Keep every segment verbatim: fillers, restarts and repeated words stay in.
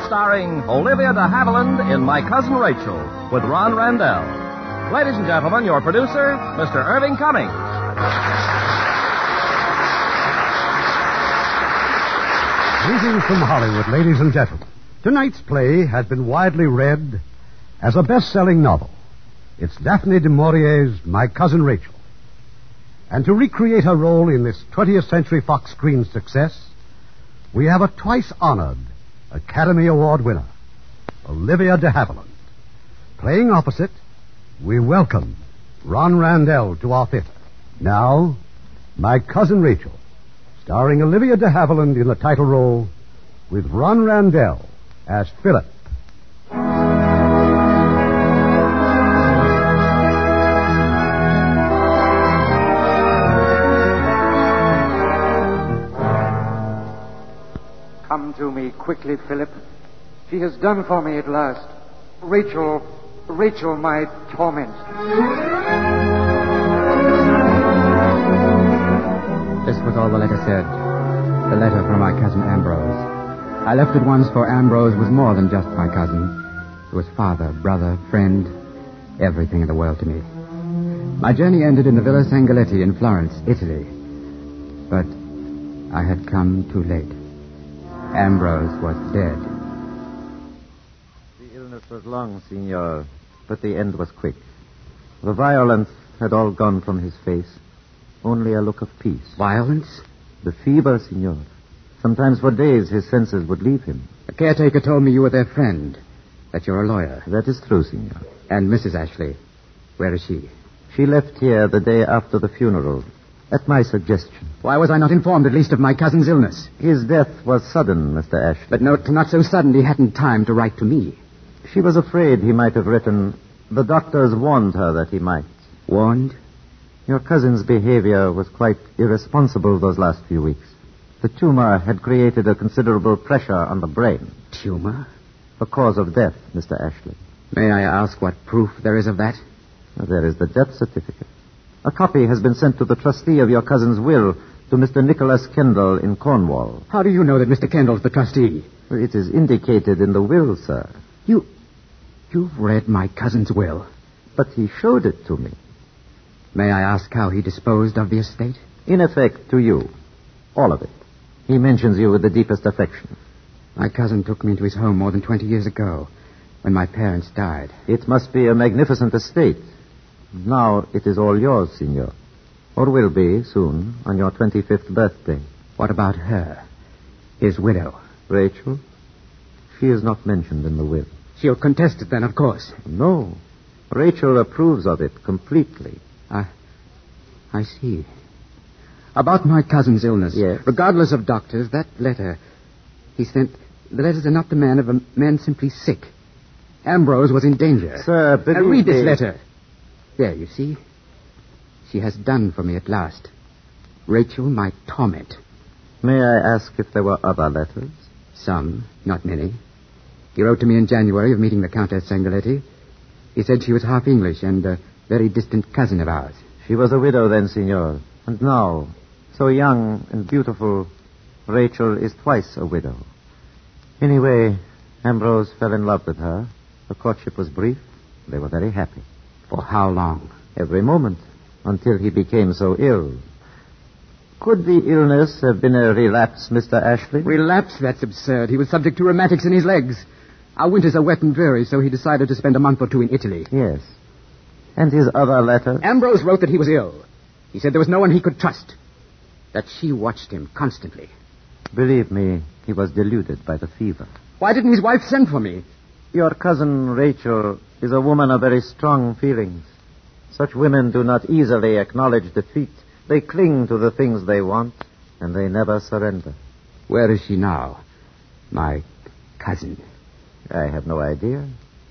starring Olivia de Havilland in My Cousin Rachel with Ron Randell. Ladies and gentlemen, your producer, Mister Irving Cummings. Greetings from Hollywood, ladies and gentlemen. Tonight's play has been widely read as a best-selling novel. It's Daphne du Maurier's My Cousin Rachel. And to recreate her role in this twentieth Century Fox screen success, we have a twice-honored Academy Award winner, Olivia de Havilland. Playing opposite, we welcome Ron Randell to our theater. Now, My Cousin Rachel, starring Olivia de Havilland in the title role, with Ron Randell as Philip. Come to me quickly, Philip. She has done for me at last. Rachel, Rachel, my torment. This was all the letter said. The letter from my cousin Ambrose. I left at once, for Ambrose was more than just my cousin. He was father, brother, friend, everything in the world to me. My journey ended in the Villa Sangaletti in Florence, Italy. But I had come too late. Ambrose was dead. The illness was long, Signor, but the end was quick. The violence had all gone from his face. Only a look of peace. Violence? The fever, Signor. Sometimes for days his senses would leave him. The caretaker told me you were their friend, that you're a lawyer. That is true, Signor. And Missus Ashley, where is she? She left here the day after the funeral, at my suggestion. Why was I not informed, at least, of my cousin's illness? His death was sudden, Mister Ashley. But no, not so sudden. He hadn't time to write to me. She was afraid he might have written. The doctors warned her that he might. Warned? Your cousin's behavior was quite irresponsible those last few weeks. The tumor had created a considerable pressure on the brain. Tumor? The cause of death, Mister Ashley. May I ask what proof there is of that? There is the death certificate. A copy has been sent to the trustee of your cousin's will, to Mister Nicholas Kendall in Cornwall. How do you know that Mister Kendall's the trustee? It is indicated in the will, sir. You... You've read my cousin's will? But he showed it to me. May I ask how he disposed of the estate? In effect, to you. All of it. He mentions you with the deepest affection. My cousin took me into his home more than twenty years ago, when my parents died. It must be a magnificent estate. Now it is all yours, Signor. Or will be, soon, on your twenty-fifth birthday. What about her? His widow? Rachel? She is not mentioned in the will. She'll contest it then, of course. No. Rachel approves of it completely. I... I see. About my cousin's illness. Yes. Regardless of doctors, that letter he sent... The letters are not the man of a man simply sick. Ambrose was in danger. Sir, believe Now read this me. letter. There, you see. She has done for me at last. Rachel, my torment. May I ask if there were other letters? Some, not many. He wrote to me in January of meeting the Countess Sangaletti. He said she was half English and a very distant cousin of ours. She was a widow then, Signor. And now, so young and beautiful, Rachel is twice a widow. Anyway, Ambrose fell in love with her. The courtship was brief. They were very happy. For how long? Every moment, until he became so ill. Could the illness have been a relapse, Mister Ashley? Relapse? That's absurd. He was subject to rheumatics in his legs. Our winters are wet and dreary, so he decided to spend a month or two in Italy. Yes. And his other letter? Ambrose wrote that he was ill. He said there was no one he could trust. That she watched him constantly. Believe me, he was deluded by the fever. Why didn't his wife send for me? Your cousin Rachel is a woman of very strong feelings. Such women do not easily acknowledge defeat. They cling to the things they want, and they never surrender. Where is she now? My cousin. I have no idea.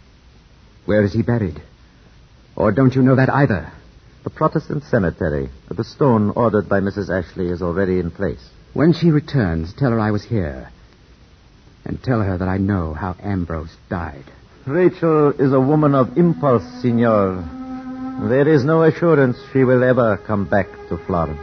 Where is he buried? Or don't you know that either? The Protestant cemetery. The stone ordered by Missus Ashley is already in place. When she returns, tell her I was here. And tell her that I know how Ambrose died. Rachel is a woman of impulse, Signor. There is no assurance she will ever come back to Florence.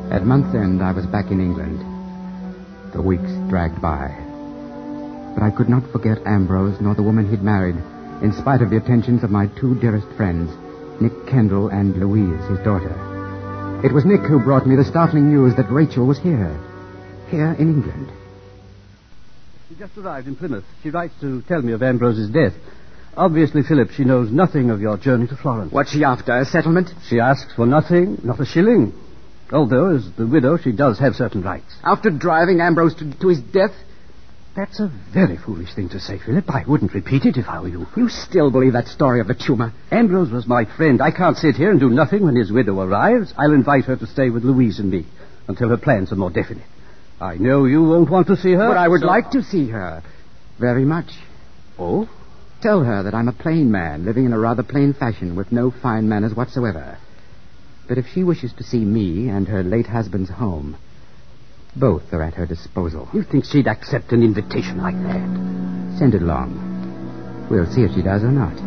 At month's end, I was back in England. The weeks dragged by. But I could not forget Ambrose nor the woman he'd married, in spite of the attentions of my two dearest friends, Nick Kendall and Louise, his daughter. It was Nick who brought me the startling news that Rachel was here. Here in England. She just arrived in Plymouth. She writes to tell me of Ambrose's death. Obviously, Philip, she knows nothing of your journey to Florence. What's she after? A settlement? She asks for nothing, not a shilling. Although, as the widow, she does have certain rights. After driving Ambrose to, to his death? That's a very foolish thing to say, Philip. I wouldn't repeat it if I were you. You still believe that story of the tumor? Ambrose was my friend. I can't sit here and do nothing when his widow arrives. I'll invite her to stay with Louise and me until her plans are more definite. I know you won't want to see her. But I would so... like to see her. Very much. Oh? Tell her that I'm a plain man, living in a rather plain fashion, with no fine manners whatsoever. But if she wishes to see me and her late husband's home, both are at her disposal. You think she'd accept an invitation like that? Send it along. We'll see if she does or not.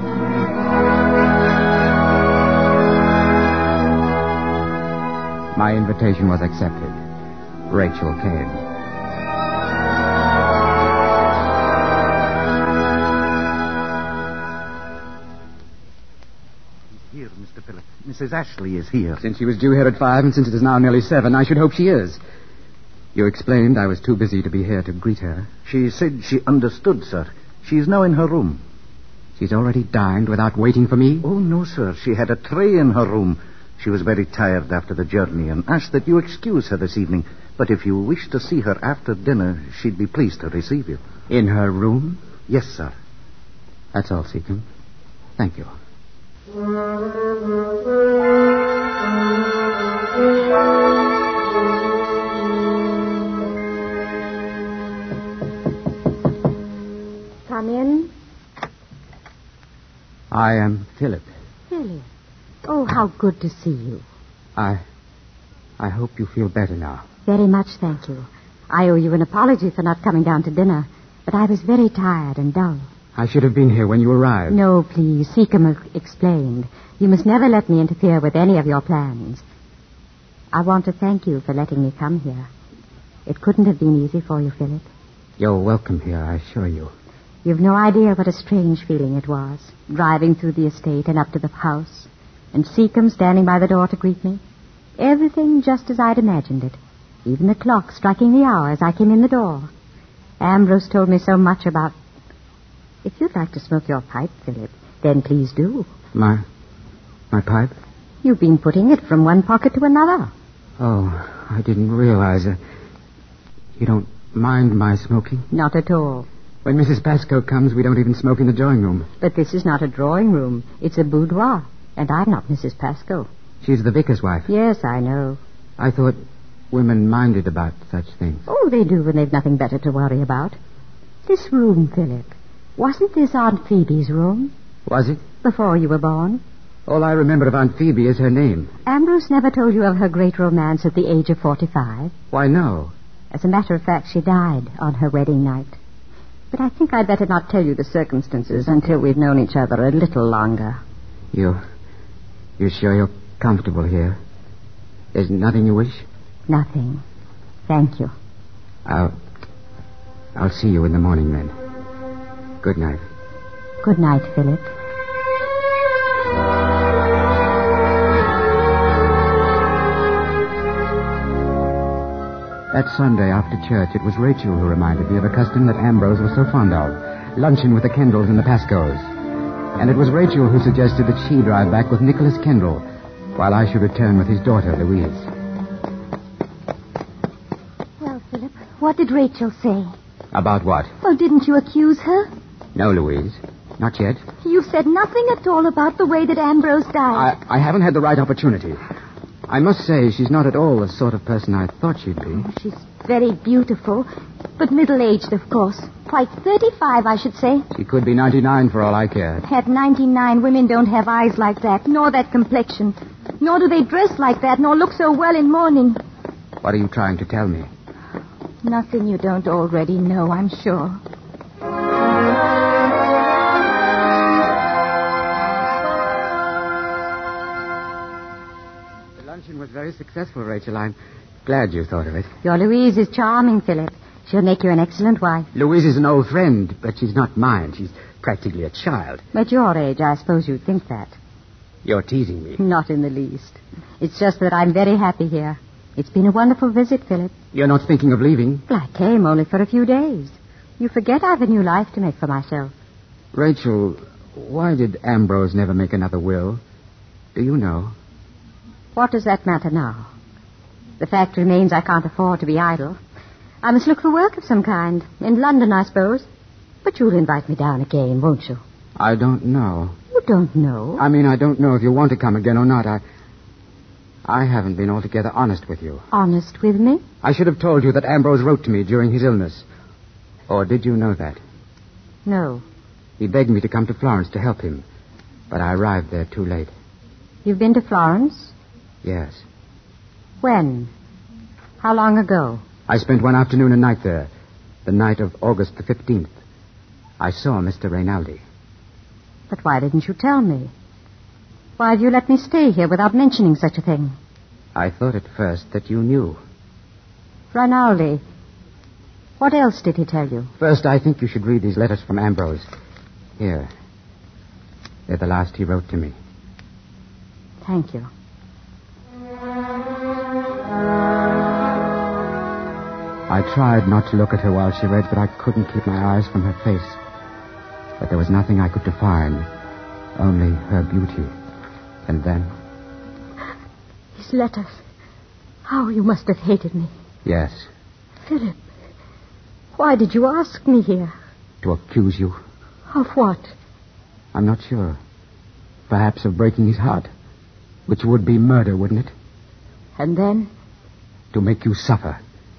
My invitation was accepted. Rachel came. Here, Mister Philip. Missus Ashley is here. Since she was due here at five, and since it is now nearly seven, I should hope she is. You explained I was too busy to be here to greet her. She said she understood, sir. She is now in her room. She's already dined without waiting for me? Oh, no, sir. She had a tray in her room. She was very tired after the journey and asked that you excuse her this evening. But if you wish to see her after dinner, she'd be pleased to receive you. In her room? Yes, sir. That's all, Seacombe. Thank you. Come in. I am Philip. Philip. Oh, how good to see you. I... I hope you feel better now. Very much, thank you. I owe you an apology for not coming down to dinner, but I was very tired and dull. I should have been here when you arrived. No, please. Seacombe explained. You must never let me interfere with any of your plans. I want to thank you for letting me come here. It couldn't have been easy for you, Philip. You're welcome here, I assure you. You've no idea what a strange feeling it was, driving through the estate and up to the house, and Seacombe standing by the door to greet me. Everything just as I'd imagined it. Even the clock striking the hour as I came in the door. Ambrose told me so much about... If you'd like to smoke your pipe, Philip, then please do. My... my pipe? You've been putting it from one pocket to another. Oh, I didn't realize it. You don't mind my smoking? Not at all. When Missus Pascoe comes, we don't even smoke in the drawing room. But this is not a drawing room. It's a boudoir. And I'm not Missus Pascoe. She's the vicar's wife. Yes, I know. I thought women minded about such things. Oh, they do when they've nothing better to worry about. This room, Philip. Wasn't this Aunt Phoebe's room? Was it? Before you were born. All I remember of Aunt Phoebe is her name. Ambrose never told you of her great romance at the age of forty-five. Why, no. As a matter of fact, she died on her wedding night. But I think I'd better not tell you the circumstances until we've known each other a little longer. You... you sure you're comfortable here? There's nothing you wish? Nothing. Thank you. I'll... I'll see you in the morning, then. Good night. Good night, Philip. That Sunday after church, it was Rachel who reminded me of a custom that Ambrose was so fond of. Luncheon with the Kendalls and the Pascoes. And it was Rachel who suggested that she drive back with Nicholas Kendall, while I should return with his daughter, Louise. Well, Philip, what did Rachel say? About what? Well, didn't you accuse her? No, Louise. Not yet. You've said nothing at all about the way that Ambrose died. I, I haven't had the right opportunity. I must say she's not at all the sort of person I thought she'd be. She's very beautiful, but middle-aged, of course. Quite thirty-five, I should say. She could be ninety-nine for all I care. At ninety-nine, women don't have eyes like that, nor that complexion. Nor do they dress like that, nor look so well in mourning. What are you trying to tell me? Nothing you don't already know, I'm sure. The luncheon was very very successful, Rachel. I'm glad you thought of it. Your Louise is charming, Philip. She'll make you an excellent wife. Louise is an old friend, but she's not mine. She's practically a child. At your age, I suppose you'd think that. You're teasing me. Not in the least. It's just that I'm very happy here. It's been a wonderful visit, Philip. You're not thinking of leaving? Well, I came only for a few days. You forget I've a new life to make for myself. Rachel, why did Ambrose never make another will? Do you know? What does that matter now? The fact remains I can't afford to be idle. I must look for work of some kind. In London, I suppose. But you'll invite me down again, won't you? I don't know. You don't know? I mean, I don't know if you want to come again or not. I... I haven't been altogether honest with you. Honest with me? I should have told you that Ambrose wrote to me during his illness. Or did you know that? No. He begged me to come to Florence to help him. But I arrived there too late. You've been to Florence? Yes. When? How long ago? I spent one afternoon and night there. The night of August the fifteenth. I saw Mister Rinaldi. But why didn't you tell me? Why have you let me stay here without mentioning such a thing? I thought at first that you knew. Rinaldi. What else did he tell you? First, I think you should read these letters from Ambrose. Here. They're the last he wrote to me. Thank you. I tried not to look at her while she read, but I couldn't keep my eyes from her face. But there was nothing I could define, only her beauty. And then... His letters. How you must have hated me. Yes. Philip, why did you ask me here? To accuse you. Of what? I'm not sure. Perhaps of breaking his heart, which would be murder, wouldn't it? And then? To make you suffer.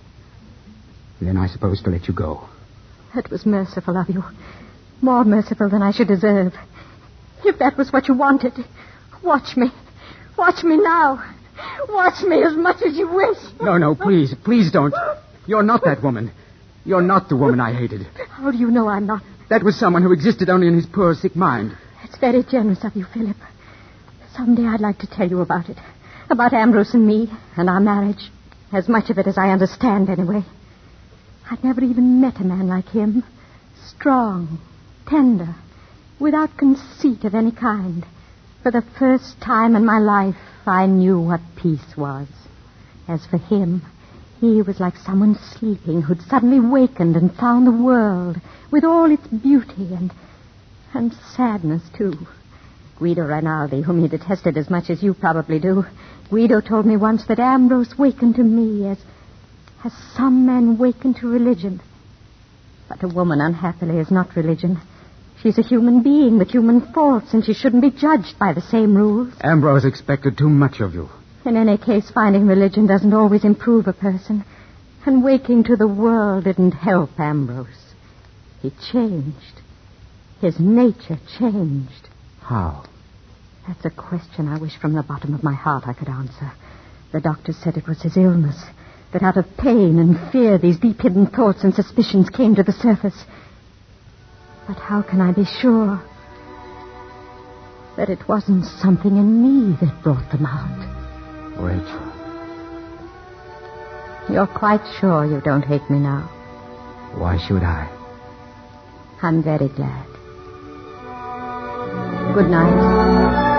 Then I suppose to let you go. That was merciful of you. More merciful than I should deserve. If that was what you wanted, watch me. Watch me now. Watch me as much as you wish. No, no, please. Please don't. You're not that woman. You're not the woman I hated. How do you know I'm not? That was someone who existed only in his poor, sick mind. It's very generous of you, Philip. Someday I'd like to tell you about it. About Ambrose and me and our marriage. As much of it as I understand, anyway. I've never even met a man like him. Strong, tender, without conceit of any kind. For the first time in my life, I knew what peace was. As for him, he was like someone sleeping who'd suddenly wakened and found the world with all its beauty and and sadness, too. Guido Rinaldi, whom he detested as much as you probably do, Guido told me once that Ambrose wakened to me as, as some men waken to religion. But a woman, unhappily, is not religion. She's a human being with human faults, and she shouldn't be judged by the same rules. Ambrose expected too much of you. In any case, finding religion doesn't always improve a person. And waking to the world didn't help Ambrose. He changed. His nature changed. How? That's a question I wish from the bottom of my heart I could answer. The doctor said it was his illness, that out of pain and fear these deep-hidden thoughts and suspicions came to the surface. But how can I be sure that it wasn't something in me that brought them out? Rachel. You're quite sure you don't hate me now? Why should I? I'm very glad. Good night.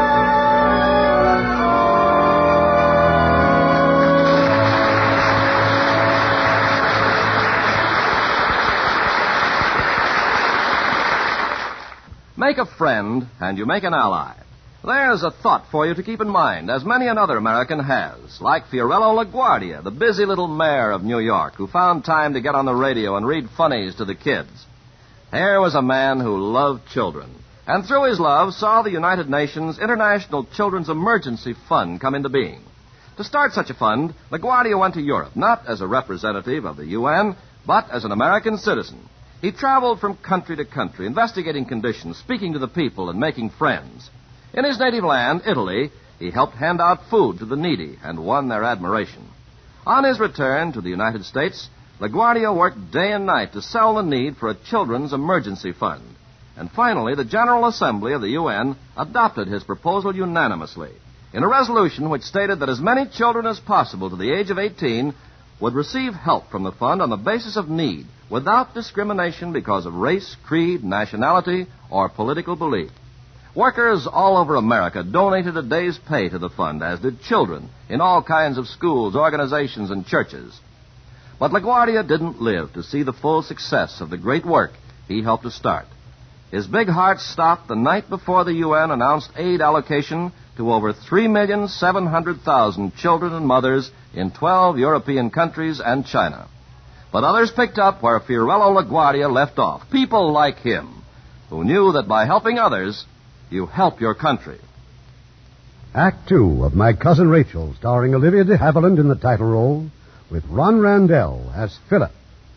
Make a friend, and you make an ally. There's a thought for you to keep in mind, as many another American has, like Fiorello LaGuardia, the busy little mayor of New York, who found time to get on the radio and read funnies to the kids. Here was a man who loved children, and through his love saw the United Nations International Children's Emergency Fund come into being. To start such a fund, LaGuardia went to Europe, not as a representative of the U N, but as an American citizen. He traveled from country to country, investigating conditions, speaking to the people, and making friends. In his native land, Italy, he helped hand out food to the needy and won their admiration. On his return to the United States, LaGuardia worked day and night to sell the need for a children's emergency fund. And finally, the General Assembly of the U N adopted his proposal unanimously. in a resolution which stated that as many children as possible to the age of eighteen would receive help from the fund on the basis of need, without discrimination because of race, creed, nationality, or political belief. Workers all over America donated a day's pay to the fund, as did children in all kinds of schools, organizations, and churches. But LaGuardia didn't live to see the full success of the great work he helped to start. His big heart stopped the night before the U N announced aid allocation to over three million seven hundred thousand children and mothers in twelve European countries and China. But others picked up where Fiorello LaGuardia left off. People like him, who knew that by helping others, you help your country. Act two of My Cousin Rachel, starring Olivia de Havilland in the title role, with Ron Randell as Philip.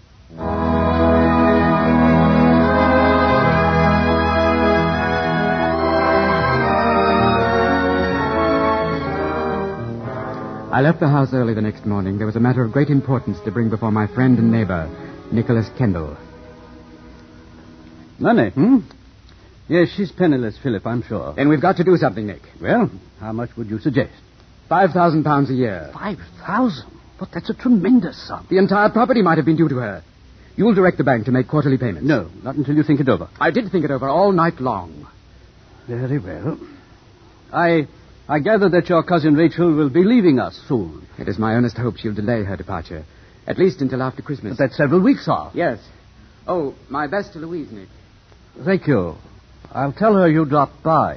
I left the house early the next morning. There was a matter of great importance to bring before my friend and neighbor, Nicholas Kendall. Money, hmm? Yes, she's penniless, Philip, I'm sure. Then we've got to do something, Nick. Well, how much would you suggest? Five thousand pounds a year. Five thousand? But that's a tremendous sum. The entire property might have been due to her. You'll direct the bank to make quarterly payments. No, not until you think it over. I did think it over all night long. Very well. I... I gather that your cousin Rachel will be leaving us soon. It is my earnest hope she'll delay her departure, at least until after Christmas. But that's several weeks off. Yes. Oh, my best to Louise, Nick. Thank you. I'll tell her you dropped by.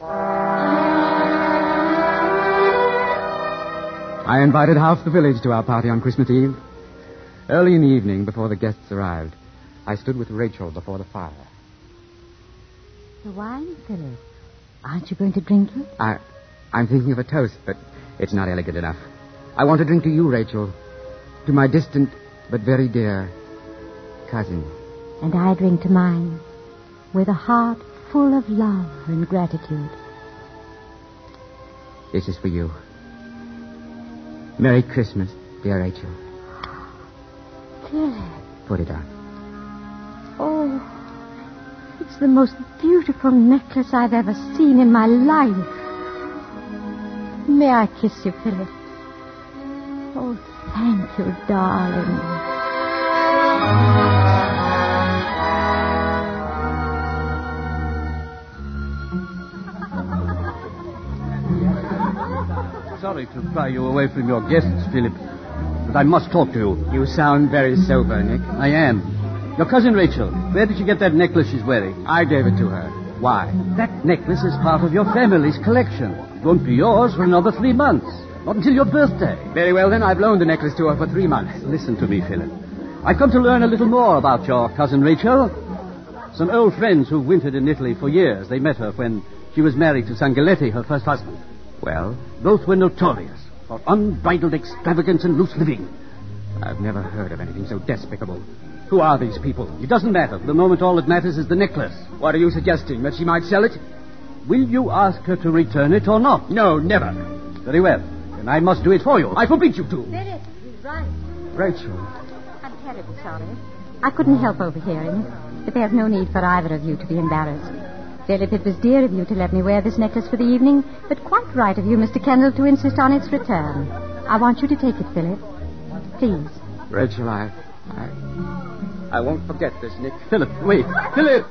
I invited half the village to our party on Christmas Eve. Early in the evening, before the guests arrived, I stood with Rachel before the fire. The wine, Philip. Aren't you going to drink it? I... I'm thinking of a toast, but it's not elegant enough. I want to drink to you, Rachel. To my distant but very dear cousin. And I drink to mine with a heart full of love and gratitude. This is for you. Merry Christmas, dear Rachel. Philip. Put it on. Oh, it's the most beautiful necklace I've ever seen in my life. May I kiss you, Philip? Oh, thank you, darling. Sorry to pry you away from your guests, Philip, but I must talk to you. You sound very sober, Nick. I am. Your cousin Rachel, where did you get that necklace she's wearing? I gave it to her. Why? That necklace is part of your family's collection. It won't be yours for another three months. Not until your birthday. Very well, then. I've loaned the necklace to her for three months. Listen to me, Philip. I've come to learn a little more about your cousin Rachel. Some old friends who wintered in Italy for years. They met her when she was married to Sangaletti, her first husband. Well? Both were notorious for unbridled extravagance and loose living. I've never heard of anything so despicable. Who are these people? It doesn't matter. For the moment, all that matters is the necklace. What are you suggesting? That she might sell it? Will you ask her to return it or not? No, never. Very well. Then I must do it for you. I forbid you to. Philip, he's right. Rachel. I'm terribly sorry. I couldn't help overhearing it, but there's no need for either of you to be embarrassed. Philip, it was dear of you to let me wear this necklace for the evening, but quite right of you, Mister Kendall, to insist on its return. I want you to take it, Philip. Please. Rachel, I... I... I won't forget this, Nick. Philip, wait. Philip!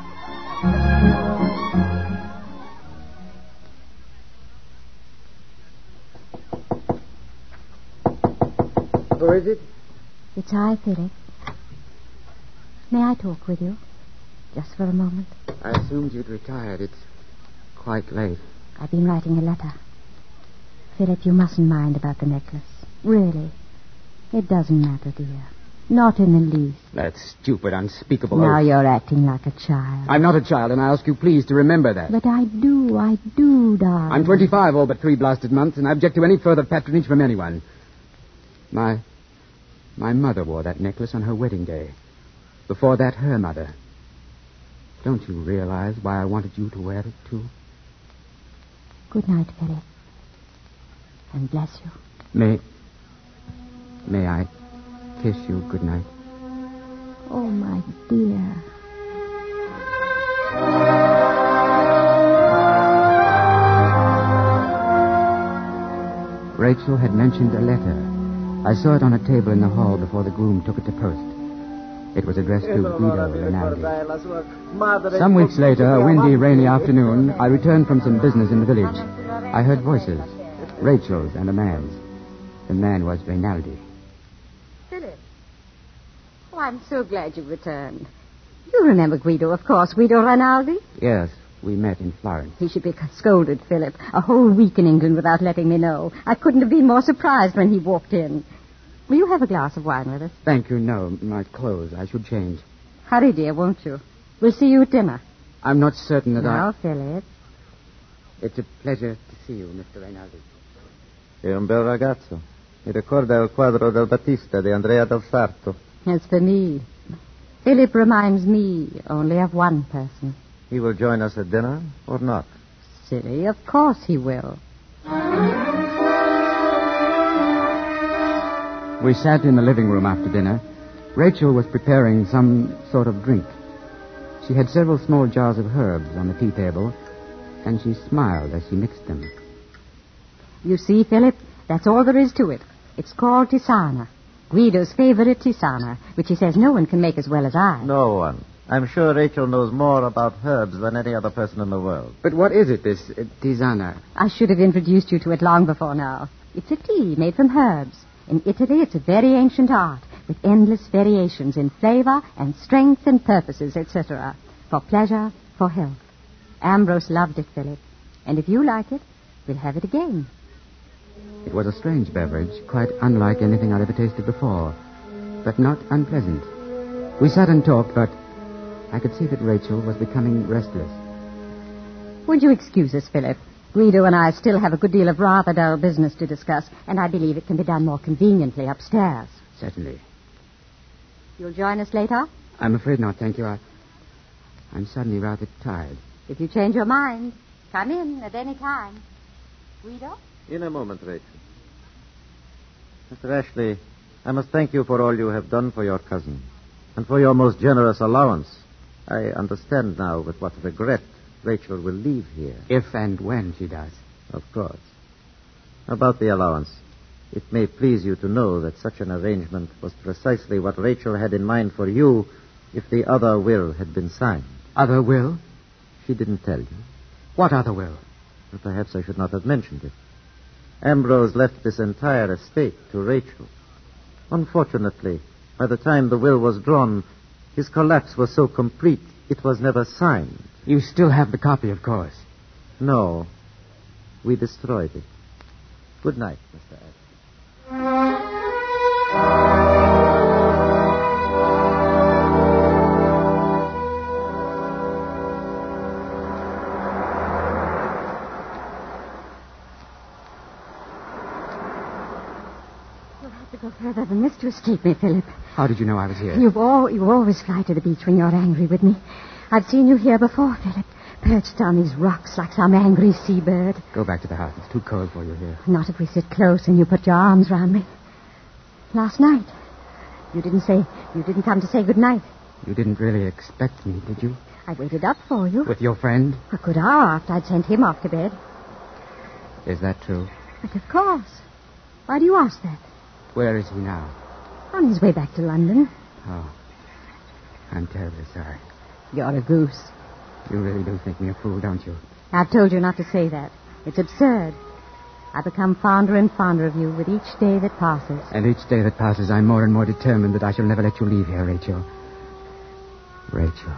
Who is it? It's I, Philip. May I talk with you? Just for a moment. I assumed you'd retired. It's quite late. I've been writing a letter. Philip, you mustn't mind about the necklace. Really. It doesn't matter, dear. Not in the least. That's stupid, unspeakable. Now oath. you're acting like a child. I'm not a child, and I ask you please to remember that. But I do, I do, darling. I'm twenty-five all but three blasted months, and I object to any further patronage from anyone. My... My mother wore that necklace on her wedding day. Before that, her mother. Don't you realize why I wanted you to wear it, too? Good night, Philip. And bless you. May... May I kiss you good night? Oh, my dear. Rachel had mentioned a letter. I saw it on a table in the hall before the groom took it to post. It was addressed to Guido Rinaldi. Some weeks later, a windy, rainy afternoon, I returned from some business in the village. I heard voices, Rachel's and a man's. The man was Rinaldi. Philip. Oh, I'm so glad you returned. You remember Guido, of course, Guido Rinaldi? Yes, we met in Florence. He should be scolded, Philip. A whole week in England without letting me know. I couldn't have been more surprised when he walked in. Will you have a glass of wine with us? Thank you, no. My clothes. I should change. Hurry, dear, won't you? We'll see you at dinner. I'm not certain that now, I... Philip. It's a pleasure to see you, Mister Rinaldi. È un bel ragazzo. Mi ricorda il quadro del Battista di Andrea del Sarto. As for me, Philip reminds me only of one person. He will join us at dinner or not? Silly, of course he will. We sat in the living room after dinner. Rachel was preparing some sort of drink. She had several small jars of herbs on the tea table, and she smiled as she mixed them. You see, Philip, that's all there is to it. It's called tisana, Guido's favorite tisana, which he says no one can make as well as I. No one. I'm sure Rachel knows more about herbs than any other person in the world. But what is it, this uh, tisana? I should have introduced you to it long before now. It's a tea made from herbs. In Italy, it's a very ancient art, with endless variations in flavor and strength and purposes, et cetera, for pleasure, for health. Ambrose loved it, Philip. And if you like it, we'll have it again. It was a strange beverage, quite unlike anything I'd ever tasted before, but not unpleasant. We sat and talked, but I could see that Rachel was becoming restless. Would you excuse us, Philip? Guido and I still have a good deal of rather dull business to discuss, and I believe it can be done more conveniently upstairs. Certainly. You'll join us later? I'm afraid not, thank you. I, I'm suddenly rather tired. If you change your mind, come in at any time. Guido? In a moment, Rachel. Mister Ashley, I must thank you for all you have done for your cousin, and for your most generous allowance. I understand now with what regret Rachel will leave here. If and when she does. Of course. About the allowance, it may please you to know that such an arrangement was precisely what Rachel had in mind for you if the other will had been signed. Other will? She didn't tell you. What other will? But perhaps I should not have mentioned it. Ambrose left this entire estate to Rachel. Unfortunately, by the time the will was drawn, his collapse was so complete it was never signed. You still have the copy, of course. No. We destroyed it. Good night, Mister Ashley. You'll have to go further than this to escape me, Philip. How did you know I was here? You've all, you always fly to the beach when you're angry with me. I've seen you here before, Philip, perched on these rocks like some angry seabird. Go back to the house. It's too cold for you here. Not if we sit close and you put your arms round me. Last night, you didn't say, you didn't come to say good night. You didn't really expect me, did you? I waited up for you. With your friend? A good hour after I'd sent him off to bed. Is that true? But of course. Why do you ask that? Where is he now? On his way back to London. Oh, I'm terribly sorry. You're a goose. You really do think me a fool, don't you? I've told you not to say that. It's absurd. I become fonder and fonder of you with each day that passes. And each day that passes, I'm more and more determined that I shall never let you leave here, Rachel. Rachel.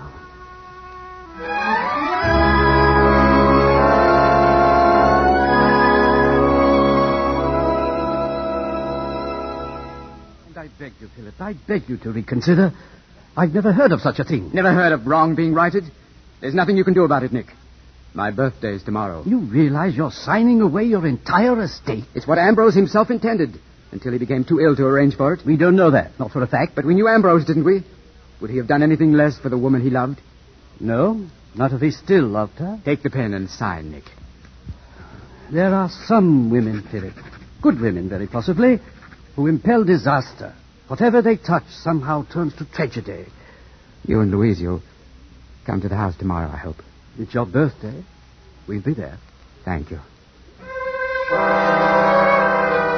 And I beg you, Philip, I beg you to reconsider. I've never heard of such a thing. Never heard of wrong being righted? There's nothing you can do about it, Nick. My birthday's tomorrow. You realize you're signing away your entire estate? It's what Ambrose himself intended, until he became too ill to arrange for it. We don't know that, not for a fact. But we knew Ambrose, didn't we? Would he have done anything less for the woman he loved? No, not if he still loved her. Take the pen and sign, Nick. There are some women, Philip, good women very possibly, who impel disaster. Whatever they touch somehow turns to tragedy. You and Louise, you'll come to the house tomorrow, I hope. It's your birthday. We'll be there. Thank you.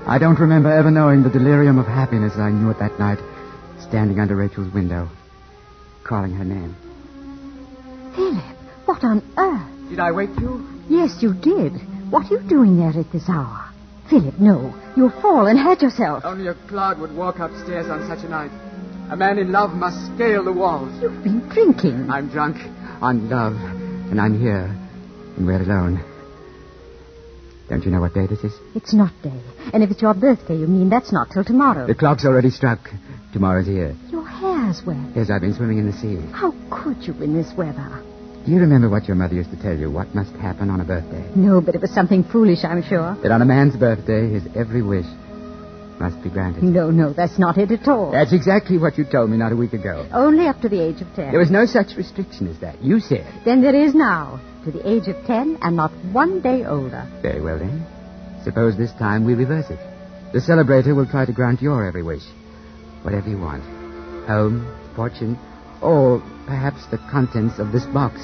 I don't remember ever knowing the delirium of happiness I knew at that night, standing under Rachel's window, calling her name. Philip, what on earth? Did I wake you? Yes, you did. What are you doing there at this hour? Philip, no. You'll fall and hurt yourself. Only a cloud would walk upstairs on such a night. A man in love must scale the walls. You've been drinking. I'm drunk. On love, and I'm here, and we're alone. Don't you know what day this is? It's not day. And if it's your birthday, you mean that's not till tomorrow. The clock's already struck. Tomorrow's here. Your hair's wet. Yes, I've been swimming in the sea. How could you in this weather? Do you remember what your mother used to tell you, what must happen on a birthday? No, but it was something foolish, I'm sure. That on a man's birthday, his every wish must be granted. No, no, that's not it at all. That's exactly what you told me not a week ago. Only up to the age of ten. There was no such restriction as that. You said. Then there is now, to the age of ten and not one day older. Very well, then. Suppose this time we reverse it. The celebrator will try to grant your every wish. Whatever you want. Home, fortune, or perhaps the contents of this box.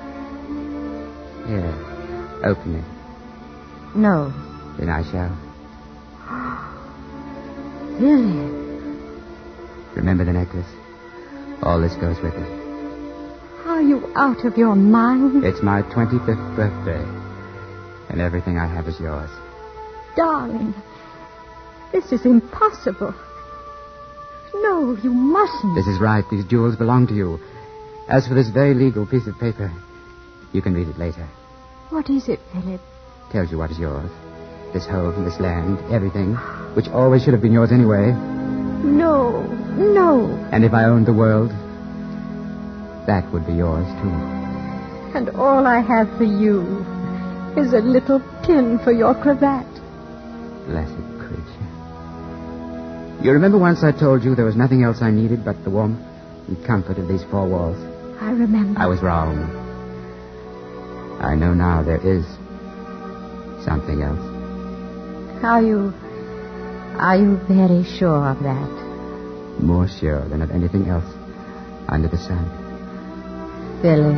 Here, open it. No. Then I shall. Philip. Remember the necklace? All this goes with it. Are you out of your mind? It's my twenty-fifth birthday, and everything I have is yours. Darling, this is impossible. No, you mustn't. This is right. These jewels belong to you. As for this very legal piece of paper, you can read it later. What is it, Philip? Tells you what is yours. This home, this land, everything, which always should have been yours anyway. No, no. And if I owned the world, that would be yours, too. And all I have for you is a little pin for your cravat. Blessed creature. You remember once I told you there was nothing else I needed but the warmth and comfort of these four walls? I remember. I was wrong. I know now there is something else. Are you... Are you very sure of that? More sure than of anything else under the sun. Billy.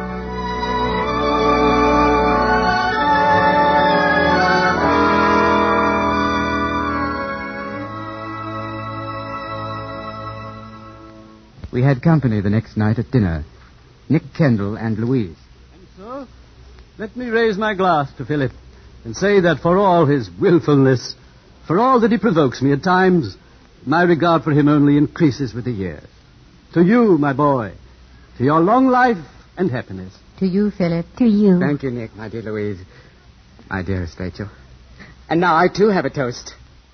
We had company the next night at dinner. Nick Kendall and Louise. And so, let me raise my glass to Philip and say that for all his willfulness, for all that he provokes me at times, my regard for him only increases with the years. To you, my boy, to your long life and happiness. To you, Philip. To you. Thank you, Nick, my dear Louise. My dearest Rachel. And now I, too, have a toast.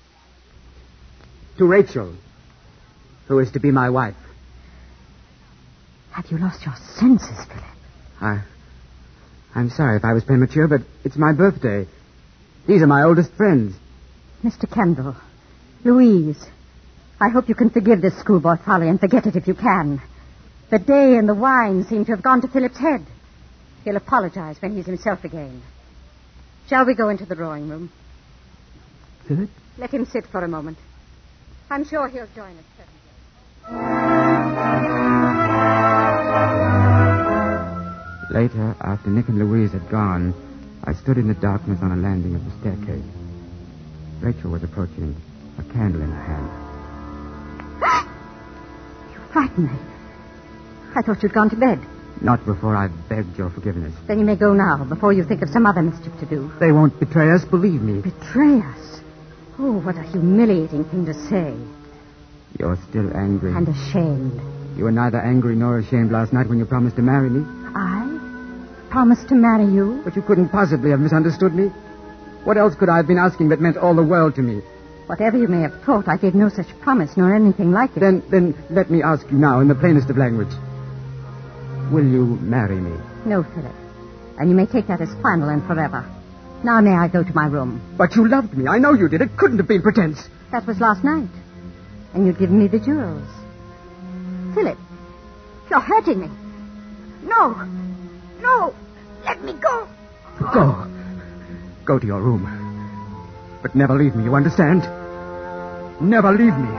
To Rachel, who is to be my wife. Have you lost your senses, Philip? I... I'm sorry if I was premature, but it's my birthday. These are my oldest friends. Mister Kendall, Louise, I hope you can forgive this schoolboy folly and forget it if you can. The day and the wine seem to have gone to Philip's head. He'll apologize when he's himself again. Shall we go into the drawing room? Philip? Let him sit for a moment. I'm sure he'll join us presently. Later, after Nick and Louise had gone, I stood in the darkness on a landing of the staircase. Rachel was approaching, a candle in her hand. You frightened me. I thought you'd gone to bed. Not before I begged your forgiveness. Then you may go now, before you think of some other mischief to do. They won't betray us, believe me. Betray us? Oh, what a humiliating thing to say. You're still angry. And ashamed. You were neither angry nor ashamed last night when you promised to marry me. I? Promised to marry you? But you couldn't possibly have misunderstood me. What else could I have been asking that meant all the world to me? Whatever you may have thought, I gave no such promise, nor anything like it. Then, then let me ask you now in the plainest of language. Will you marry me? No, Philip. And you may take that as final and forever. Now may I go to my room? But you loved me. I know you did. It couldn't have been pretense. That was last night. And you'd given me the jewels. Philip, you're hurting me. No. No. Let me go. Go. Go to your room. But never leave me, you understand? Never leave me.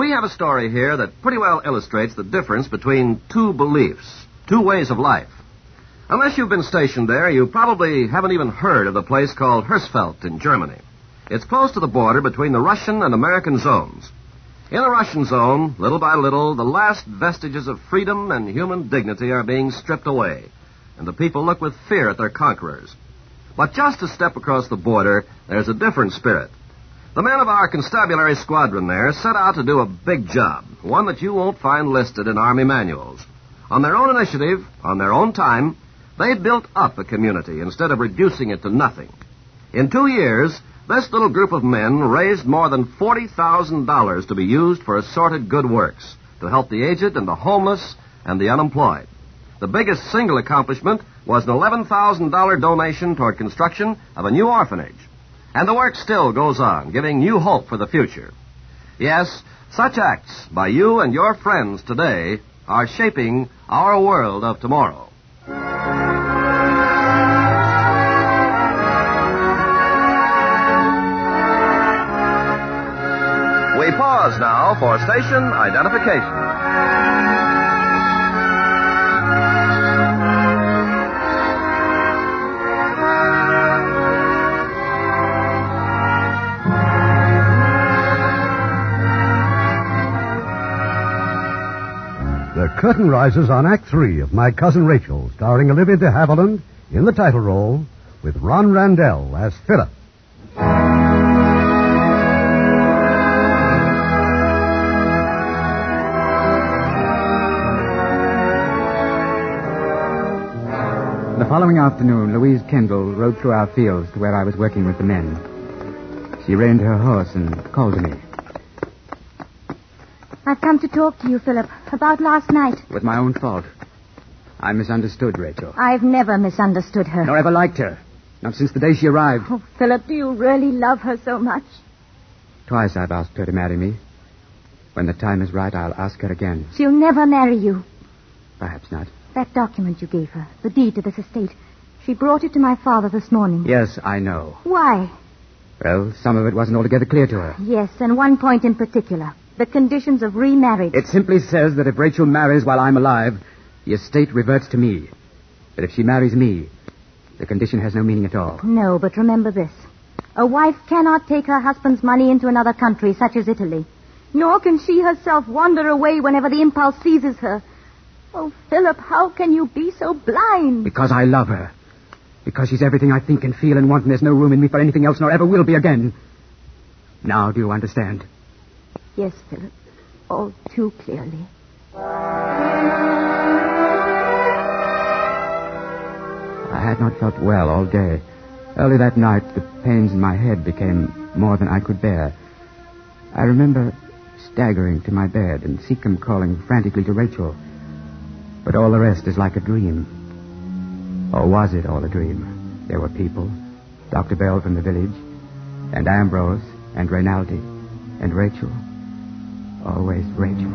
We have a story here that pretty well illustrates the difference between two beliefs, two ways of life. Unless you've been stationed there, you probably haven't even heard of the place called Hersfeld in Germany. It's close to the border between the Russian and American zones. In the Russian zone, little by little, the last vestiges of freedom and human dignity are being stripped away, and the people look with fear at their conquerors. But just a step across the border, there's a different spirit. The men of our constabulary squadron there set out to do a big job, one that you won't find listed in Army manuals. On their own initiative, on their own time, they built up a community instead of reducing it to nothing. In two years, this little group of men raised more than forty thousand dollars to be used for assorted good works, to help the aged and the homeless and the unemployed. The biggest single accomplishment was an eleven thousand dollars donation toward construction of a new orphanage. And the work still goes on, giving new hope for the future. Yes, such acts by you and your friends today are shaping our world of tomorrow. We pause now for station identification. The curtain rises on Act Three of My Cousin Rachel, starring Olivia de Havilland in the title role, with Ron Randell as Philip. The following afternoon, Louise Kendall rode through our fields to where I was working with the men. She reined her horse and called to me. I've come to talk to you, Philip, about last night. With my own fault. I misunderstood Rachel. I've never misunderstood her. Nor ever liked her. Not since the day she arrived. Oh, Philip, do you really love her so much? Twice I've asked her to marry me. When the time is right, I'll ask her again. She'll never marry you. Perhaps not. That document you gave her, the deed to this estate, she brought it to my father this morning. Yes, I know. Why? Well, some of it wasn't altogether clear to her. Yes, and one point in particular. The conditions of remarriage. It simply says that if Rachel marries while I'm alive, the estate reverts to me. But if she marries me, the condition has no meaning at all. No, but remember this. A wife cannot take her husband's money into another country, such as Italy. Nor can she herself wander away whenever the impulse seizes her. Oh, Philip, how can you be so blind? Because I love her. Because she's everything I think and feel and want, and there's no room in me for anything else, nor ever will be again. Now do you understand? Yes, Philip. All too clearly. I had not felt well all day. Early that night, the pains in my head became more than I could bear. I remember staggering to my bed and Seacombe calling frantically to Rachel. But all the rest is like a dream. Or was it all a dream? There were people, Doctor Bell from the village, and Ambrose, and Rinaldi, and Rachel. Always Rachel.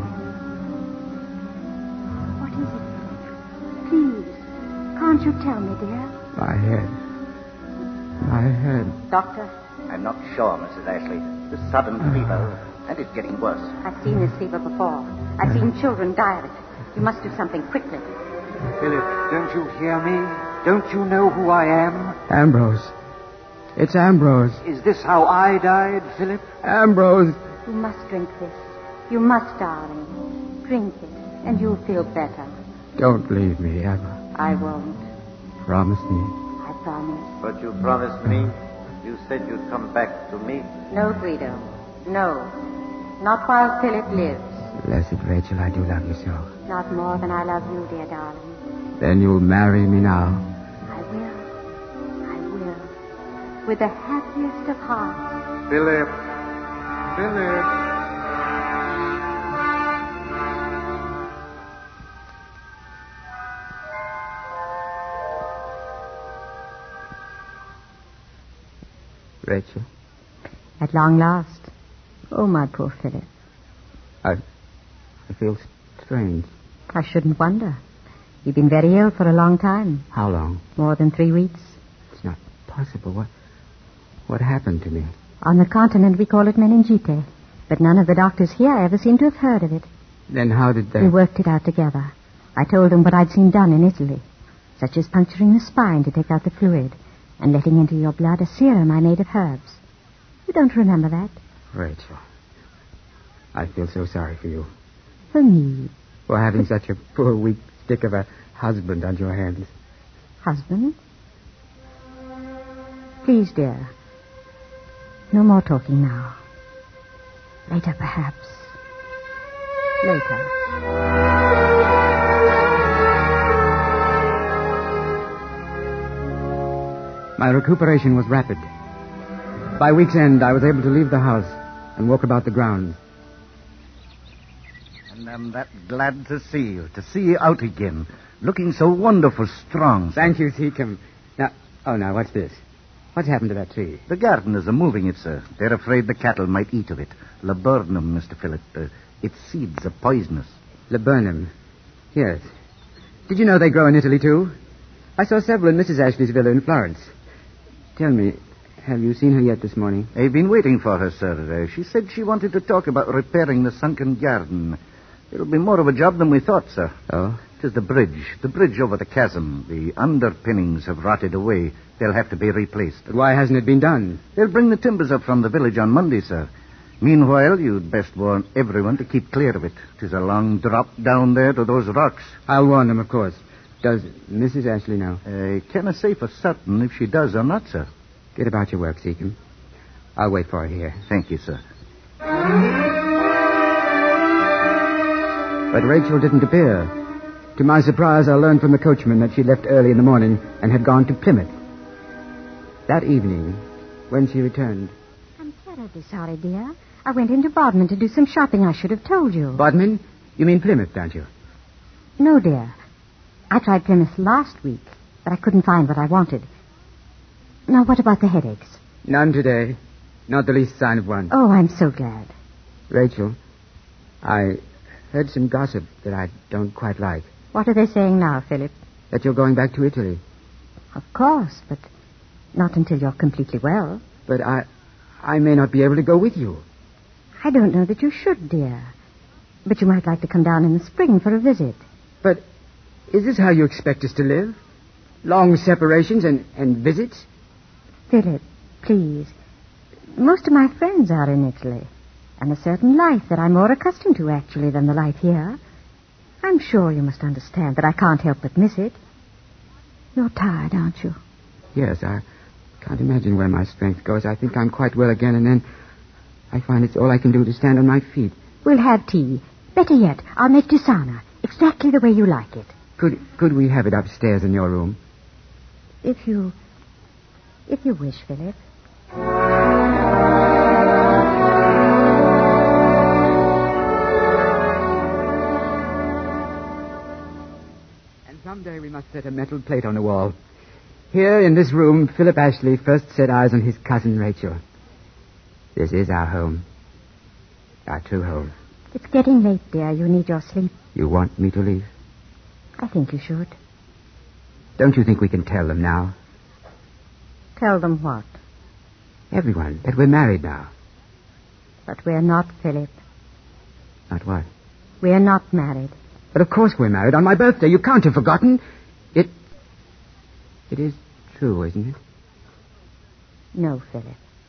What is it? Please, can't you tell me, dear? My head. My head. Doctor? I'm not sure, Missus Ashley. This sudden fever, and it's getting worse. I've seen this fever before. I've seen children die of it. You must do something quickly. Philip, don't you hear me? Don't you know who I am? Ambrose. It's Ambrose. Is this how I died, Philip? Ambrose. You must drink this. You must, darling. Drink it, and you'll feel better. Don't leave me ever. I won't. Promise me. I promise. But you promised me. You said you'd come back to me. No, Guido. No. Not while Philip lives. Blessed Rachel, I do love you so. Not more than I love you, dear darling. Then you'll marry me now. I will. I will. With the happiest of hearts. Philip. Philip. Rachel? At long last. Oh, my poor Philip. I... I feel strange. I shouldn't wonder. You've been very ill for a long time. How long? More than three weeks. It's not possible. What... What happened to me? On the continent, we call it meningite. But none of the doctors here ever seem to have heard of it. Then how did they... We worked it out together. I told them what I'd seen done in Italy, such as puncturing the spine to take out the fluid and letting into your blood a serum I made of herbs. You don't remember that? Rachel, I feel so sorry for you. For me? For having such a poor, weak stick of a husband on your hands. Husband? Please, dear. No more talking now. Later, perhaps. Later. My recuperation was rapid. By week's end, I was able to leave the house and walk about the grounds. And I'm that glad to see you, to see you out again, looking so wonderful strong. Thank you, Seacombe. Now, oh, now, what's this? What's happened to that tree? The gardeners are moving it, sir. They're afraid the cattle might eat of it. Laburnum, Mister Philip. Uh, its seeds are poisonous. Laburnum. Yes. Did you know they grow in Italy, too? I saw several in Missus Ashley's villa in Florence. Tell me, have you seen her yet this morning? I've been waiting for her, sir. Uh, she said she wanted to talk about repairing the sunken garden. It'll be more of a job than we thought, sir. Oh? It is the bridge. The bridge over the chasm. The underpinnings have rotted away. They'll have to be replaced. But why hasn't it been done? They'll bring the timbers up from the village on Monday, sir. Meanwhile, you'd best warn everyone to keep clear of it. It is a long drop down there to those rocks. I'll warn them, of course. Does Missus Ashley know? I cannot say for certain if she does or not, sir. Get about your work, Seacombe. I'll wait for her here. Thank you, sir. But Rachel didn't appear. To my surprise, I learned from the coachman that she left early in the morning and had gone to Plymouth. That evening, when she returned... I'm terribly sorry, dear. I went into Bodmin to do some shopping. I should have told you. Bodmin? You mean Plymouth, don't you? No, dear. I tried Plymouth last week, but I couldn't find what I wanted. Now, what about the headaches? None today. Not the least sign of one. Oh, I'm so glad. Rachel, I heard some gossip that I don't quite like. What are they saying now, Philip? That you're going back to Italy. Of course, but not until you're completely well. But I... I may not be able to go with you. I don't know that you should, dear. But you might like to come down in the spring for a visit. But is this how you expect us to live? Long separations and, and visits? Philip, please. Most of my friends are in Italy, and a certain life that I'm more accustomed to, actually, than the life here. I'm sure you must understand that I can't help but miss it. You're tired, aren't you? Yes, I can't imagine where my strength goes. I think I'm quite well again, and then I find it's all I can do to stand on my feet. We'll have tea. Better yet, I'll make tisana, exactly the way you like it. Could could we have it upstairs in your room? If you... if you wish, Philip. And someday we must set a metal plate on the wall. Here in this room, Philip Ashley first set eyes on his cousin Rachel. This is our home. Our true home. It's getting late, dear. You need your sleep. You want me to leave? I think you should. Don't you think we can tell them now? Tell them what? Everyone, that we're married now. But we're not, Philip. Not what? We're not married. But of course we're married on my birthday. You can't have forgotten. It... It is true, isn't it? No, Philip.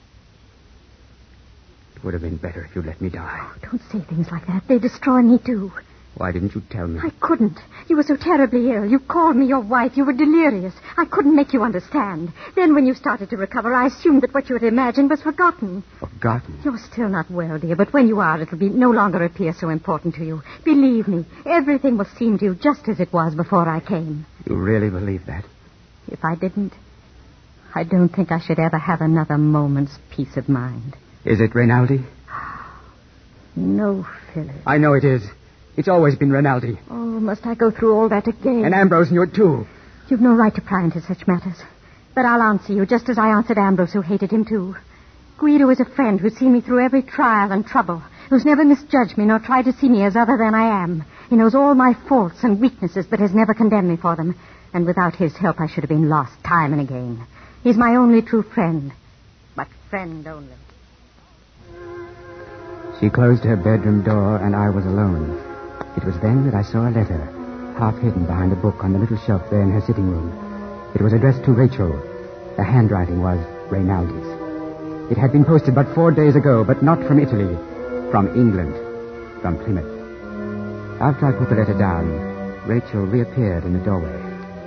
It would have been better if you'd let me die. Oh, don't say things like that. They destroy me, too. Why didn't you tell me? I couldn't. You were so terribly ill. You called me your wife. You were delirious. I couldn't make you understand. Then when you started to recover, I assumed that what you had imagined was forgotten. Forgotten? You're still not well, dear, but when you are, it'll be no longer appear so important to you. Believe me, everything will seem to you just as it was before I came. You really believe that? If I didn't, I don't think I should ever have another moment's peace of mind. Is it Rinaldi? No, Philip. I know it is. It's always been Rinaldi. Oh, must I go through all that again? And Ambrose knew it, too. You've no right to pry into such matters. But I'll answer you just as I answered Ambrose, who hated him, too. Guido is a friend who's seen me through every trial and trouble, who's never misjudged me nor tried to see me as other than I am. He knows all my faults and weaknesses, but has never condemned me for them. And without his help, I should have been lost time and again. He's my only true friend. But friend only. She closed her bedroom door, and I was alone. It was then that I saw a letter, half hidden behind a book on the little shelf there in her sitting room. It was addressed to Rachel. The handwriting was Reynaldi's. It had been posted but four days ago, but not from Italy. From England. From Plymouth. After I put the letter down, Rachel reappeared in the doorway.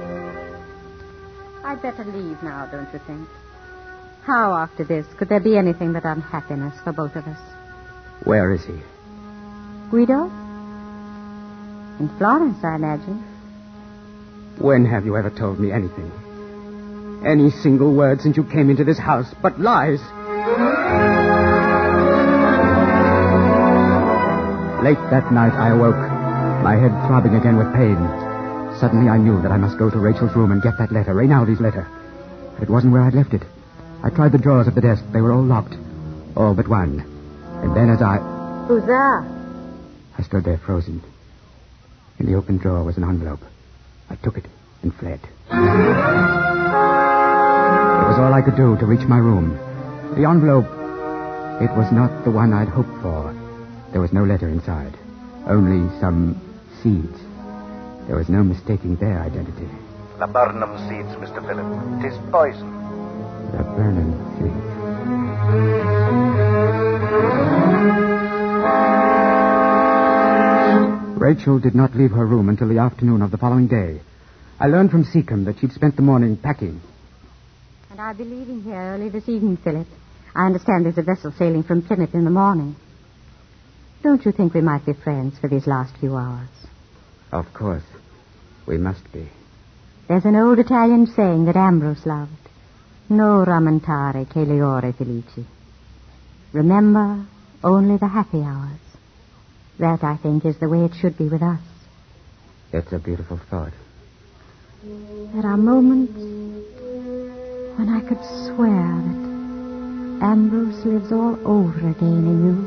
I'd better leave now, don't you think? How, after this, could there be anything but unhappiness for both of us? Where is he? Guido? In Florence, I imagine. When have you ever told me anything? Any single word since you came into this house, but lies. Late that night, I awoke, my head throbbing again with pain. Suddenly, I knew that I must go to Rachel's room and get that letter, Reynaldi's letter. But it wasn't where I'd left it. I tried the drawers of the desk. They were all locked. All but one. And then as I... Who's there? I stood there frozen. In the open drawer was an envelope. I took it and fled. It was all I could do to reach my room. The envelope, it was not the one I'd hoped for. There was no letter inside. Only some seeds. There was no mistaking their identity. Laburnum seeds, Mister Philip. 'Tis poison. Laburnum seeds. Rachel did not leave her room until the afternoon of the following day. I learned from Seacombe that she'd spent the morning packing. And I'll be leaving here early this evening, Philip. I understand there's a vessel sailing from Plymouth in the morning. Don't you think we might be friends for these last few hours? Of course. We must be. There's an old Italian saying that Ambrose loved. No rammentare che le ore felici. Remember only the happy hours. That, I think, is the way it should be with us. It's a beautiful thought. There are moments when I could swear that Ambrose lives all over again in you.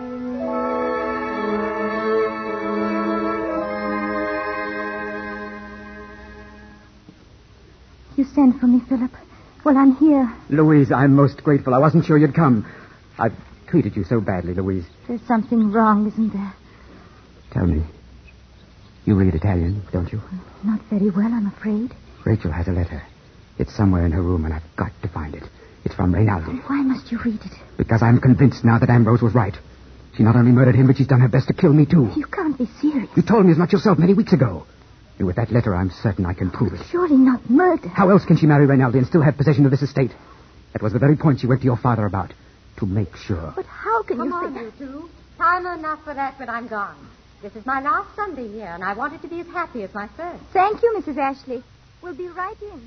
You sent for me, Philip. Well, I'm here. Louise, I'm most grateful. I wasn't sure you'd come. I've treated you so badly, Louise. There's something wrong, isn't there? Tell me. You read Italian, don't you? Not very well, I'm afraid. Rachel has a letter. It's somewhere in her room, and I've got to find it. It's from Reynaldi. Why must you read it? Because I'm convinced now that Ambrose was right. She not only murdered him, but she's done her best to kill me, too. You can't be serious. You told me as much yourself many weeks ago. And with that letter, I'm certain I can prove it. Surely not murder. How else can she marry Reynaldi and still have possession of this estate? That was the very point she went to your father about. To make sure. But how can Come you on, say... you two. Time enough for that when I'm gone. This is my last Sunday here, and I want it to be as happy as my first. Thank you, Missus Ashley. We'll be right in.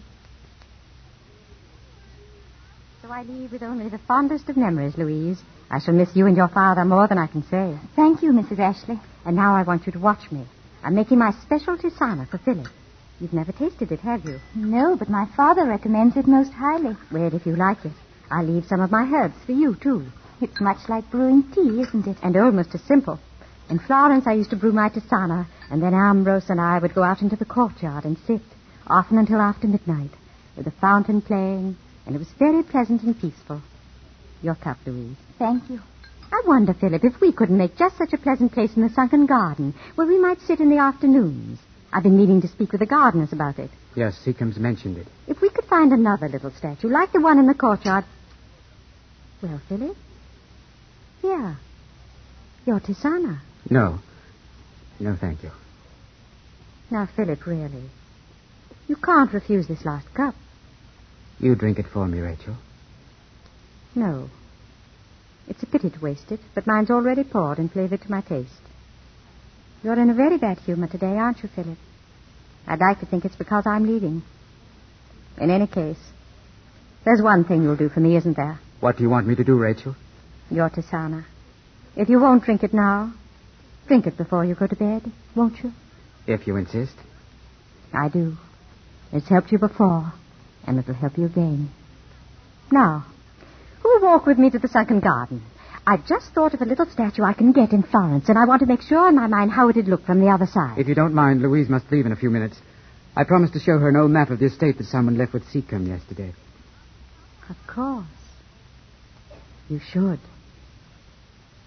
So I leave with only the fondest of memories, Louise. I shall miss you and your father more than I can say. Thank you, Missus Ashley. And now I want you to watch me. I'm making my special tisana for Philip. You've never tasted it, have you? No, but my father recommends it most highly. Well, if you like it, I'll leave some of my herbs for you, too. It's much like brewing tea, isn't it? And almost as simple. In Florence, I used to brew my tisana, and then Ambrose and I would go out into the courtyard and sit, often until after midnight, with the fountain playing, and it was very pleasant and peaceful. Your cup, Louise. Thank you. I wonder, Philip, if we couldn't make just such a pleasant place in the sunken garden where we might sit in the afternoons. I've been meaning to speak with the gardeners about it. Yes, Seacomb's mentioned it. If we could find another little statue, like the one in the courtyard... Well, Philip? Here. Your tisana. No. No, thank you. Now, Philip, really. You can't refuse this last cup. You drink it for me, Rachel. No. It's a pity to waste it, but mine's already poured and flavored to my taste. You're in a very bad humor today, aren't you, Philip? I'd like to think it's because I'm leaving. In any case, there's one thing you'll do for me, isn't there? What do you want me to do, Rachel? Your tisana. If you won't drink it now, drink it before you go to bed, won't you? If you insist. I do. It's helped you before, and it'll help you again. Now, who'll walk with me to the sunken garden? I've just thought of a little statue I can get in Florence, and I want to make sure in my mind how it'd look from the other side. If you don't mind, Louise must leave in a few minutes. I promised to show her an old map of the estate that someone left with Seacombe yesterday. Of course. You should.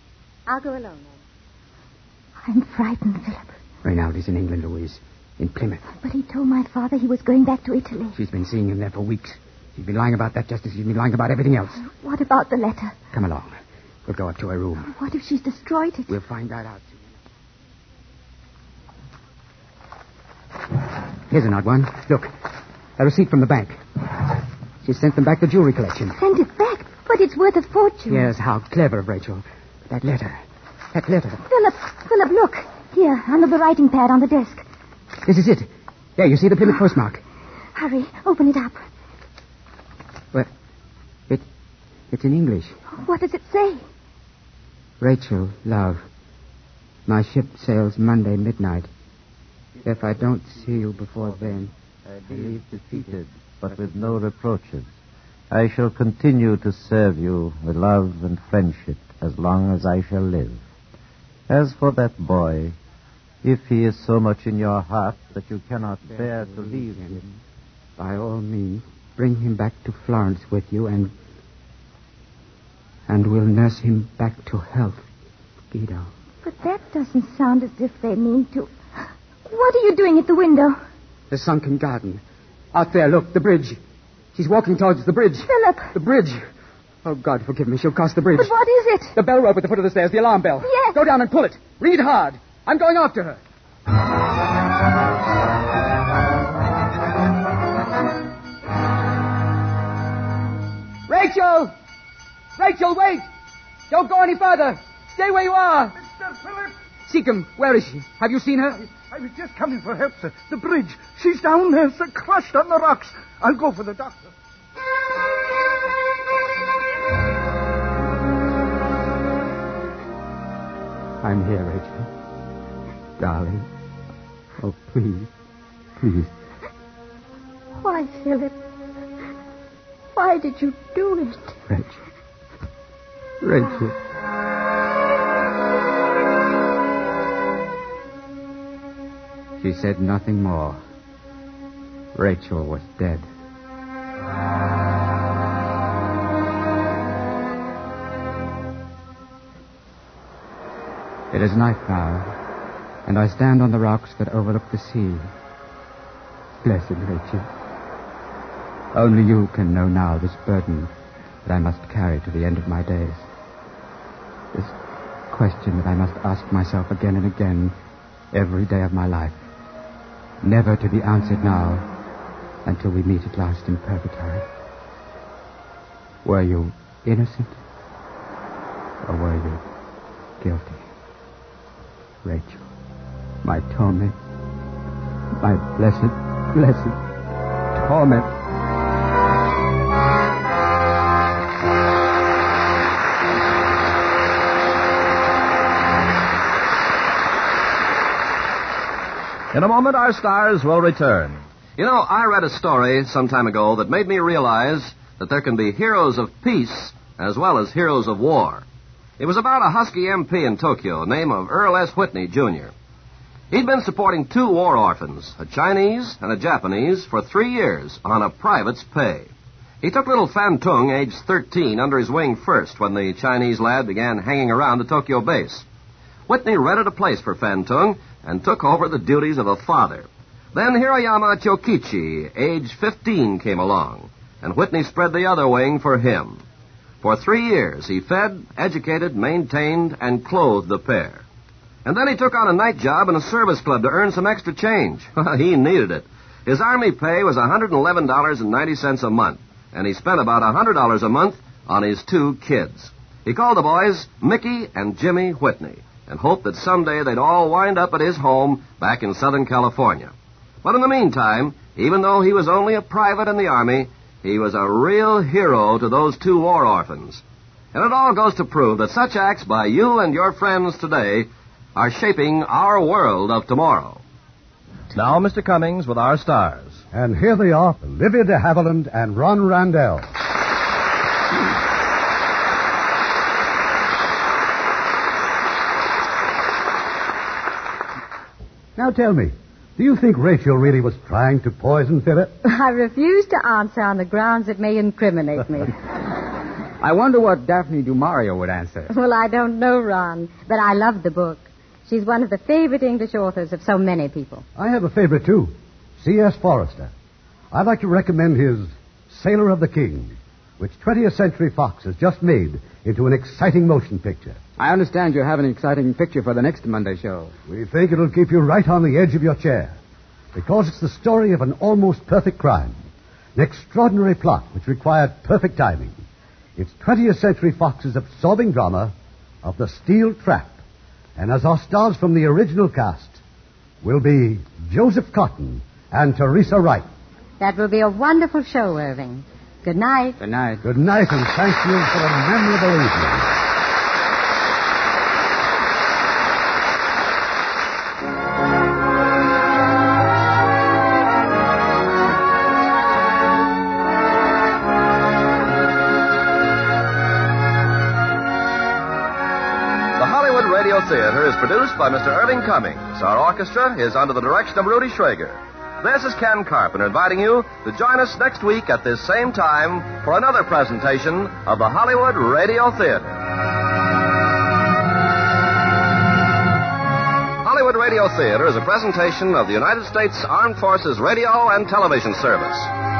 I'll go alone, then. I'm frightened, Philip. Reynaldi's in England, Louise. In Plymouth. But he told my father he was going back to Italy. She's been seeing him there for weeks. She's been lying about that just as she's been lying about everything else. What about the letter? Come along. We'll go up to her room. What if she's destroyed it? We'll find that out soon. Here's an odd one. Look. A receipt from the bank. She sent them back the jewelry collection. Sent it back? But it's worth a fortune. Yes, how clever of Rachel. That letter. That letter. Philip, Philip, look. Here, under the writing pad on the desk. This is it. There, you see the Plymouth postmark. Hurry, open it up. Well, it, it's in English. What does it say? Rachel, love. My ship sails Monday midnight. If I don't see you before then... I leave defeated, but with no reproaches. I shall continue to serve you with love and friendship as long as I shall live. As for that boy, if he is so much in your heart that you cannot bear to leave him, by all means, bring him back to Florence with you and... and we'll nurse him back to health, Guido. But that doesn't sound as if they mean to... What are you doing at the window? The sunken garden. Out there, look, the bridge. She's walking towards the bridge. Philip! The bridge. Oh, God, forgive me. She'll cross the bridge. But what is it? The bell rope at the foot of the stairs, the alarm bell. Yes. Go down and pull it. Read hard. I'm going after her. Rachel! Rachel, wait! Don't go any further. Stay where you are. Mister Philip! Seacombe, where is she? Have you seen her? I, I was just coming for help, sir. The bridge. She's down there, sir, crushed on the rocks. I'll go for the doctor. I'm here, Rachel. Darling. Oh, please. Please. Why, Philip? Why did you do it? Rachel. Rachel. She said nothing more. Rachel was dead. It is night now, and I stand on the rocks that overlook the sea. Blessed Rachel. Only you can know now this burden that I must carry to the end of my days. This question that I must ask myself again and again every day of my life. Never to be answered now until we meet at last in purgatory. Were you innocent? Or were you guilty? Rachel, my torment, my blessed, blessed torment. In a moment, our stars will return. You know, I read a story some time ago that made me realize that there can be heroes of peace as well as heroes of war. It was about a husky M P in Tokyo, name of Earl S. Whitney, Junior He'd been supporting two war orphans, a Chinese and a Japanese, for three years on a private's pay. He took little Fan Tung, aged thirteen, under his wing first when the Chinese lad began hanging around the Tokyo base. Whitney rented a place for Fan Tung and took over the duties of a father. Then Hiroyama Chokichi, age fifteen, came along, and Whitney spread the other wing for him. For three years, he fed, educated, maintained, and clothed the pair. And then he took on a night job in a service club to earn some extra change. He needed it. His army pay was one hundred eleven dollars and ninety cents a month, and he spent about one hundred dollars a month on his two kids. He called the boys Mickey and Jimmy Whitney, and hoped that someday they'd all wind up at his home back in Southern California. But in the meantime, even though he was only a private in the Army, he was a real hero to those two war orphans. And it all goes to prove that such acts by you and your friends today are shaping our world of tomorrow. Now, Mister Cummings with our stars. And here they are, Olivia de Havilland and Ron Randell. Now tell me, do you think Rachel really was trying to poison Philip? I refuse to answer on the grounds it may incriminate me. I wonder what Daphne du Mario would answer. Well, I don't know, Ron, but I love the book. She's one of the favorite English authors of so many people. I have a favorite, too. C S Forrester. I'd like to recommend his Sailor of the King, which twentieth Century Fox has just made into an exciting motion picture. I understand you have an exciting picture for the next Monday show. We think it'll keep you right on the edge of your chair, because it's the story of an almost perfect crime, an extraordinary plot which required perfect timing. It's twentieth Century Fox's absorbing drama of The Steel Trap. And as our stars from the original cast will be Joseph Cotton and Teresa Wright. That will be a wonderful show, Irving. Good night. Good night. Good night, and thank you for a memorable evening. Theater is produced by Mister Irving Cummings. Our orchestra is under the direction of Rudy Schrager. This is Ken Carpenter inviting you to join us next week at this same time for another presentation of the Hollywood Radio Theater. Hollywood Radio Theater is a presentation of the United States Armed Forces Radio and Television Service.